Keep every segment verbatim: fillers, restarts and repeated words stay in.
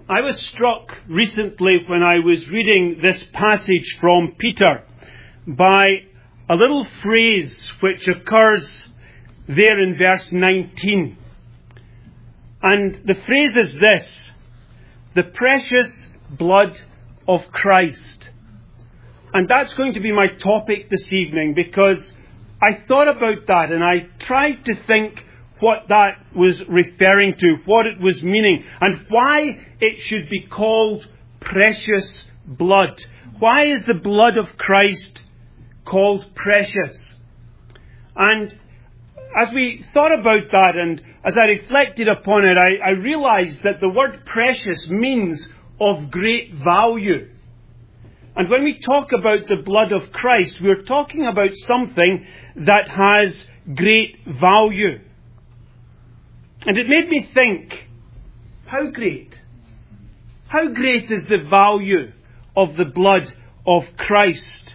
I was struck recently when I was reading this passage from Peter by a little phrase which occurs there in verse nineteen. And the phrase is this: the precious blood of Christ. And that's going to be my topic this evening, because I thought about that and I tried to think what that was referring to, what it was meaning, and why it should be called precious blood. Why is the blood of Christ called precious? And as we thought about that and as I reflected upon it, I, I realized that the word precious means of great value. And when we talk about the blood of Christ, we're talking about something that has great value. And it made me think, how great? How great is the value of the blood of Christ?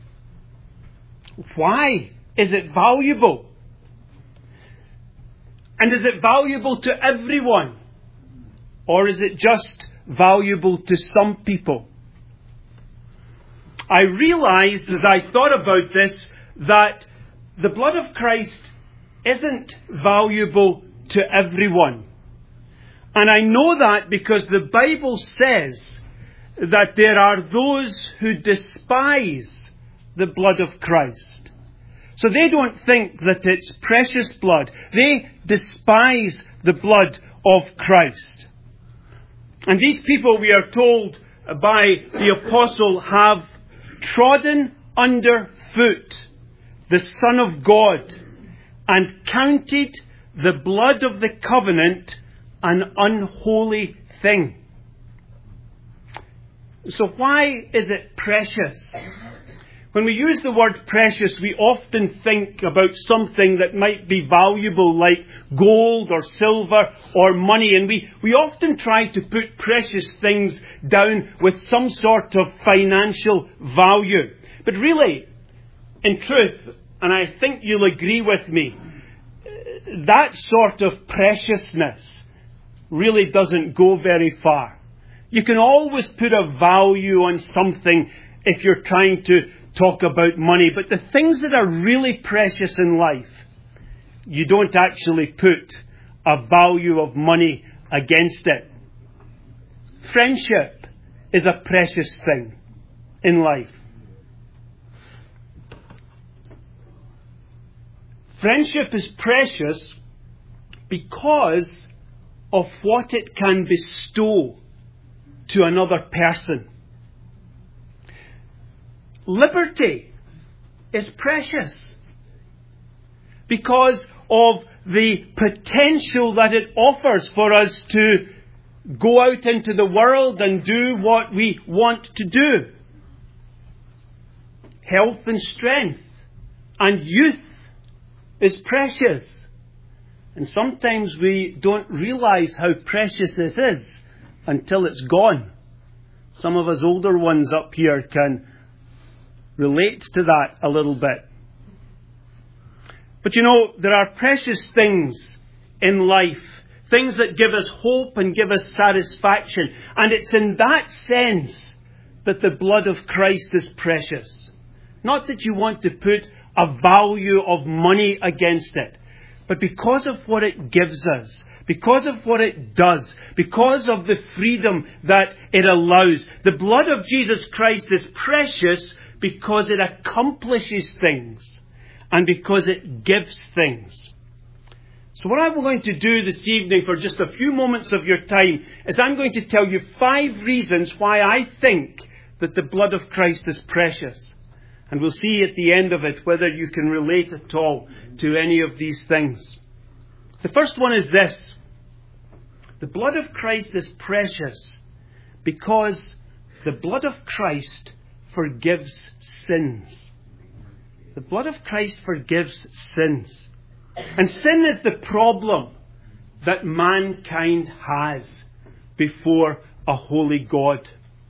Why is it valuable? And is it valuable to everyone? Or is it just valuable to some people? I realized as I thought about this that the blood of Christ isn't valuable to everyone. And I know that because the Bible says that there are those who despise the blood of Christ. So they don't think that it's precious blood. They despise the blood of Christ. And these people, we are told by the apostle, have trodden under foot the Son of God and counted the blood of the covenant an unholy thing. So why is it precious? When we use the word precious, we often think about something that might be valuable, like gold or silver or money. And we, we often try to put precious things down with some sort of financial value. But really, in truth, and I think you'll agree with me, that sort of preciousness really doesn't go very far. You can always put a value on something if you're trying to talk about money, but the things that are really precious in life, you don't actually put a value of money against it. Friendship is a precious thing in life. Friendship is precious because of what it can bestow to another person. Liberty is precious because of the potential that it offers for us to go out into the world and do what we want to do. Health and strength and youth is precious. And sometimes we don't realize how precious it is until it's gone. Some of us older ones up here can relate to that a little bit. But you know, there are precious things in life, things that give us hope and give us satisfaction. And it's in that sense that the blood of Christ is precious. Not that you want to put a value of money against it, but because of what it gives us, because of what it does, because of the freedom that it allows. The blood of Jesus Christ is precious because it accomplishes things and because it gives things. So what I'm going to do this evening for just a few moments of your time is I'm going to tell you five reasons why I think that the blood of Christ is precious. And we'll see at the end of it whether you can relate at all to any of these things. The first one is this. The blood of Christ is precious because the blood of Christ forgives sins. The blood of Christ forgives sins. And sin is the problem that mankind has before a holy God.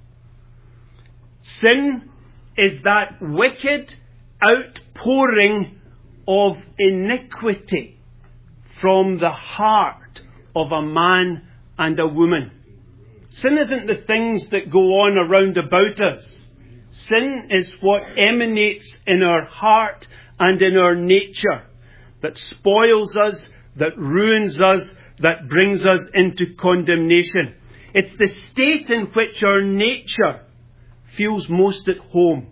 Sin is that wicked outpouring of iniquity from the heart of a man and a woman. Sin isn't the things that go on around about us. Sin is what emanates in our heart and in our nature, that spoils us, that ruins us, that brings us into condemnation. It's the state in which our nature feels most at home.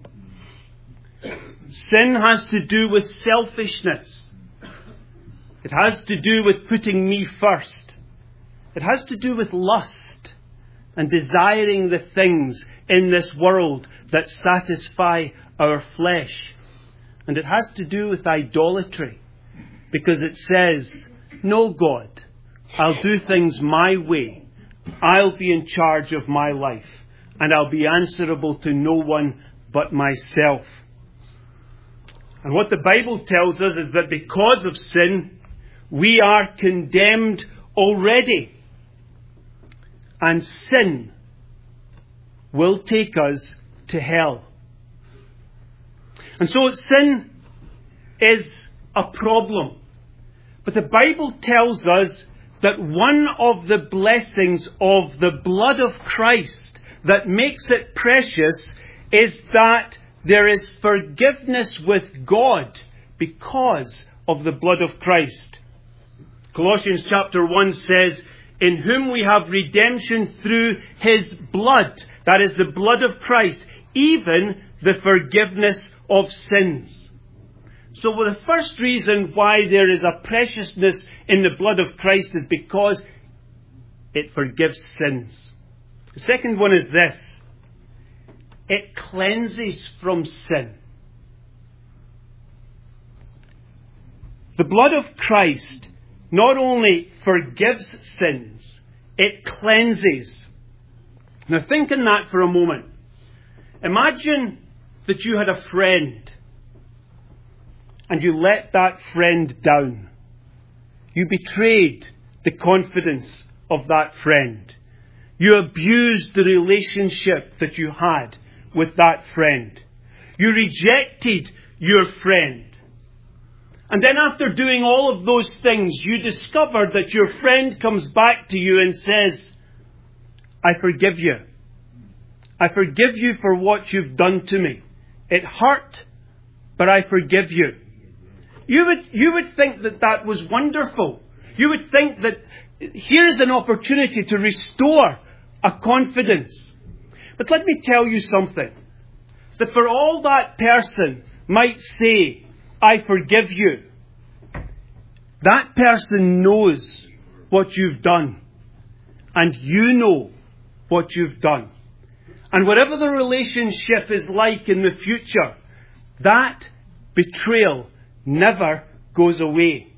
Sin has to do with selfishness. It has to do with putting me first. It has to do with lust and desiring the things in this world that satisfy our flesh. And it has to do with idolatry, because it says, no, God, I'll do things my way. I'll be in charge of my life, and I'll be answerable to no one but myself. And what the Bible tells us is that because of sin, we are condemned already. And sin will take us to hell. And so sin is a problem. But the Bible tells us that one of the blessings of the blood of Christ that makes it precious is that there is forgiveness with God because of the blood of Christ. Colossians chapter one says, in whom we have redemption through His blood. That is the blood of Christ, even the forgiveness of sins. So well, the first reason why there is a preciousness in the blood of Christ is because it forgives sins. The second one is this. It cleanses from sin. The blood of Christ not only forgives sins, it cleanses. Now think on that for a moment. Imagine that you had a friend and you let that friend down. You betrayed the confidence of that friend. You abused the relationship that you had with that friend. You rejected your friend. And then after doing all of those things, you discover that your friend comes back to you and says, I forgive you. I forgive you for what you've done to me. It hurt, but I forgive you. You would, you would think that that was wonderful. You would think that here's an opportunity to restore a confidence. But let me tell you something. That for all that person might say, I forgive you, that person knows what you've done. And you know what you've done. And whatever the relationship is like in the future, that betrayal never goes away.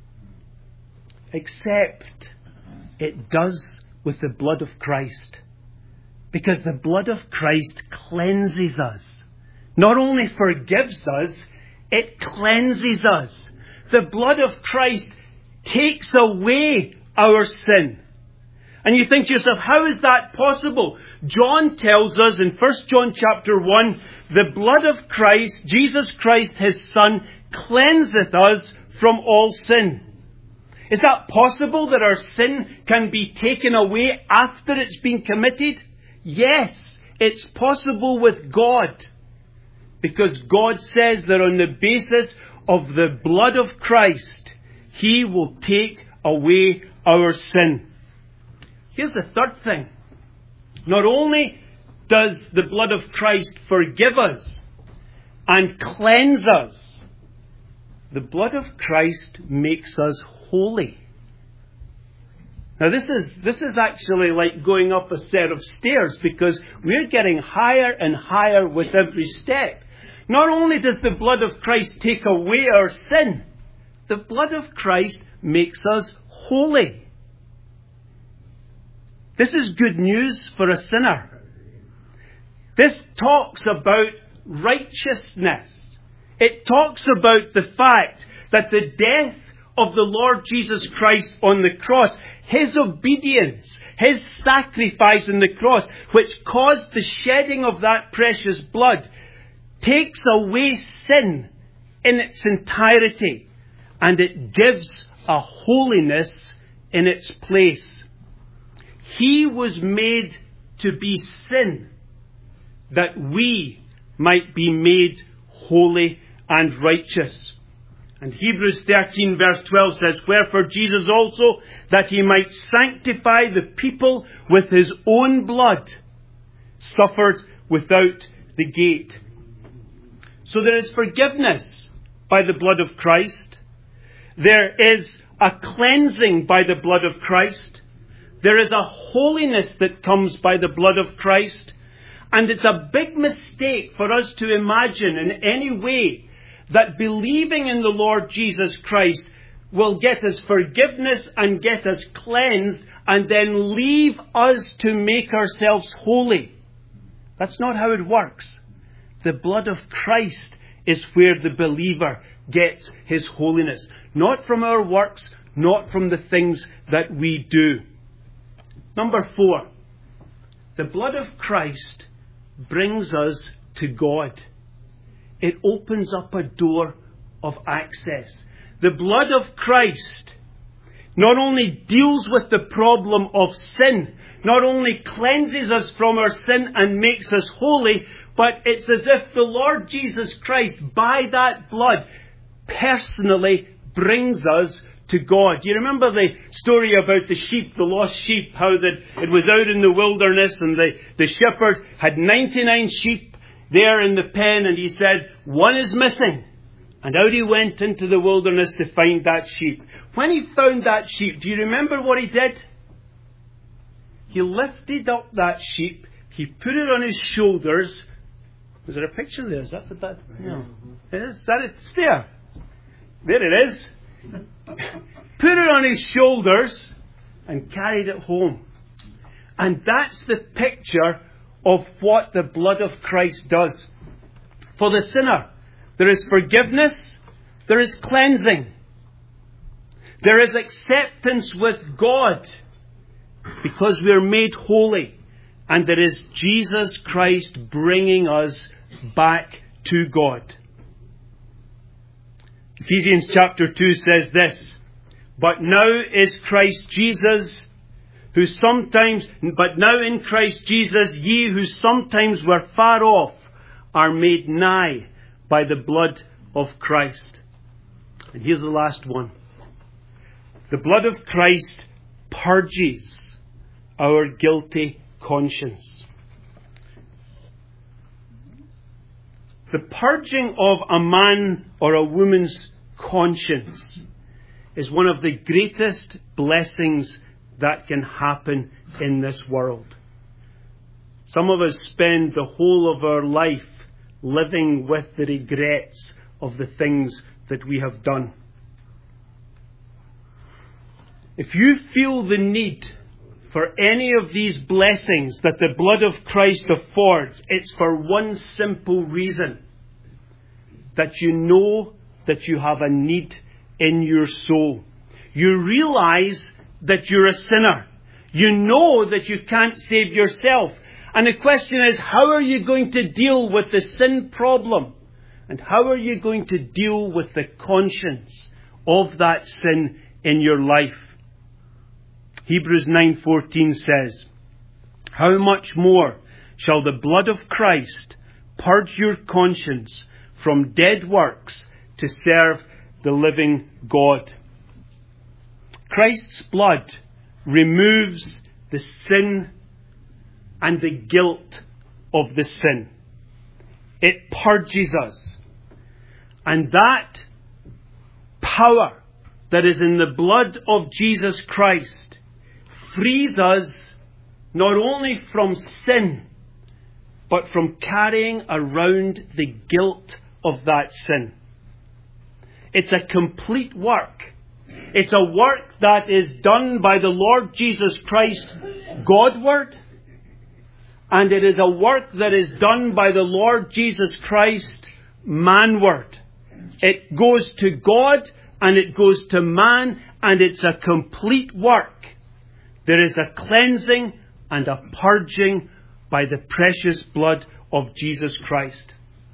Except it does with the blood of Christ. Because the blood of Christ cleanses us. Not only forgives us, it cleanses us. The blood of Christ takes away our sin. And you think to yourself, how is that possible? John tells us in First John chapter one, the blood of Christ, Jesus Christ, His Son, cleanseth us from all sin. Is that possible that our sin can be taken away after it's been committed? Yes, it's possible with God. Because God says that on the basis of the blood of Christ, He will take away our sin. Here's the third thing. Not only does the blood of Christ forgive us and cleanse us, the blood of Christ makes us holy. Now this is, this is actually like going up a set of stairs, because we're getting higher and higher with every step. Not only does the blood of Christ take away our sin, the blood of Christ makes us holy. This is good news for a sinner. This talks about righteousness. It talks about the fact that the death of the Lord Jesus Christ on the cross, His obedience, His sacrifice on the cross, which caused the shedding of that precious blood, takes away sin in its entirety, and it gives a holiness in its place. He was made to be sin, that we might be made holy and righteous. And Hebrews thirteen verse twelve says, wherefore Jesus also, that he might sanctify the people with his own blood, suffered without the gate. So there is forgiveness by the blood of Christ. There is a cleansing by the blood of Christ. There is a holiness that comes by the blood of Christ. And it's a big mistake for us to imagine in any way that believing in the Lord Jesus Christ will get us forgiveness and get us cleansed and then leave us to make ourselves holy. That's not how it works. The blood of Christ is where the believer gets his holiness. Not from our works, not from the things that we do. Number four, the blood of Christ brings us to God. It opens up a door of access. The blood of Christ not only deals with the problem of sin, not only cleanses us from our sin and makes us holy, but it's as if the Lord Jesus Christ, by that blood, personally brings us to God. Do you remember the story about the sheep, the lost sheep, how that it was out in the wilderness and the, the shepherd had ninety-nine sheep there in the pen and he said, one is missing. And out he went into the wilderness to find that sheep. When he found that sheep, do you remember what he did? He lifted up that sheep, he put it on his shoulders. Was there a picture there? Is that what that? No. It is? Is that it? It's there. There it is. Put it on his shoulders and carried it home. And that's the picture of what the blood of Christ does. For the sinner, there is forgiveness, there is cleansing. There is acceptance with God because we are made holy. And there is Jesus Christ bringing us back to God. Ephesians chapter two says this, but now is Christ Jesus, who sometimes, but now in Christ Jesus, ye who sometimes were far off, are made nigh by the blood of Christ. And here's the last one. The blood of Christ purges our guilty conscience. The purging of a man or a woman's conscience is one of the greatest blessings that can happen in this world. Some of us spend the whole of our life living with the regrets of the things that we have done. If you feel the need for any of these blessings that the blood of Christ affords, it's for one simple reason. That you know that you have a need in your soul. You realize that you're a sinner. You know that you can't save yourself. And the question is, how are you going to deal with the sin problem? And how are you going to deal with the conscience of that sin in your life? Hebrews nine fourteen says, how much more shall the blood of Christ purge your conscience from dead works to serve the living God? Christ's blood removes the sin and the guilt of the sin. It purges us. And that power that is in the blood of Jesus Christ frees us not only from sin, but from carrying around the guilt of that sin. It's a complete work. It's a work that is done by the Lord Jesus Christ, Godward, and it is a work that is done by the Lord Jesus Christ, manward. It goes to God and it goes to man, and it's a complete work. There is a cleansing and a purging by the precious blood of Jesus Christ.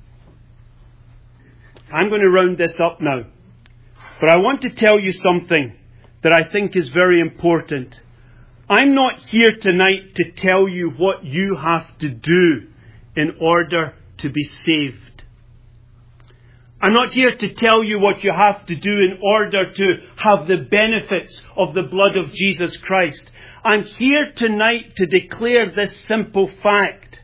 I'm going to round this up now. But I want to tell you something that I think is very important. I'm not here tonight to tell you what you have to do in order to be saved. I'm not here to tell you what you have to do in order to have the benefits of the blood of Jesus Christ. I'm here tonight to declare this simple fact,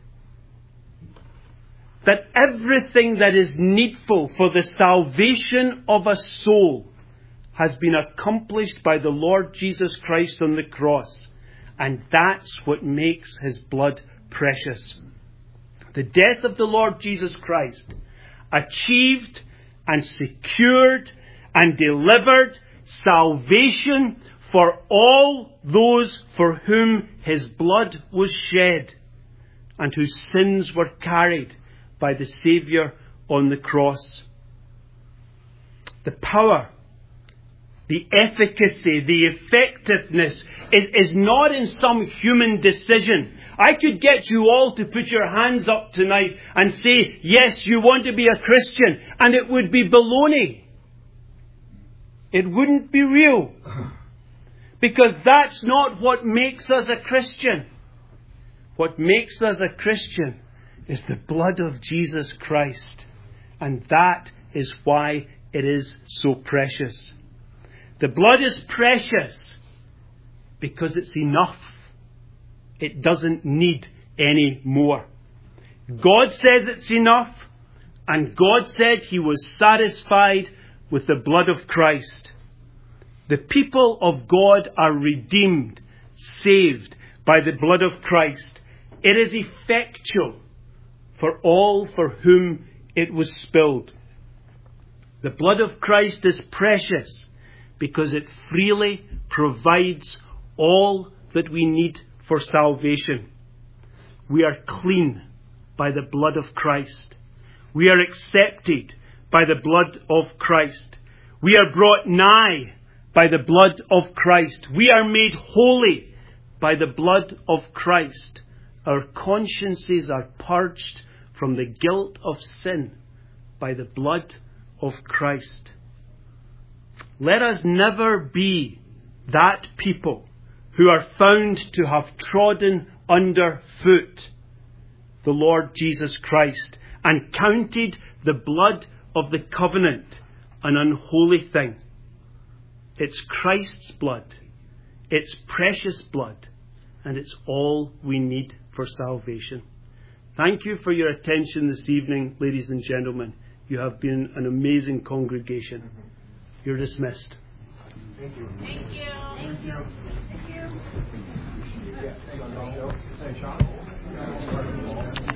that everything that is needful for the salvation of a soul has been accomplished by the Lord Jesus Christ on the cross. And that's what makes His blood precious. The death of the Lord Jesus Christ achieved and secured and delivered salvation for all those for whom His blood was shed and whose sins were carried by the Saviour on the cross. The power, the efficacy, the effectiveness is, is not in some human decision. I could get you all to put your hands up tonight and say, yes, you want to be a Christian, and it would be baloney. It wouldn't be real. Because that's not what makes us a Christian. What makes us a Christian is the blood of Jesus Christ. And that is why it is so precious. The blood is precious because it's enough. It doesn't need any more. God says it's enough, and God said He was satisfied with the blood of Christ. The people of God are redeemed, saved by the blood of Christ. It is effectual for all for whom it was spilled. The blood of Christ is precious because it freely provides all that we need for salvation. We are clean by the blood of Christ. We are accepted by the blood of Christ. We are brought nigh by the blood of Christ. We are made holy by the blood of Christ. Our consciences are purged from the guilt of sin by the blood of Christ. Let us never be that people who are found to have trodden under foot the Lord Jesus Christ and counted the blood of the covenant an unholy thing. It's Christ's blood. It's precious blood. And it's all we need for salvation. Thank you for your attention this evening, ladies and gentlemen. You have been an amazing congregation. You're dismissed. Thank you. Thank you. Thank you. Thank you. Yes, Sean.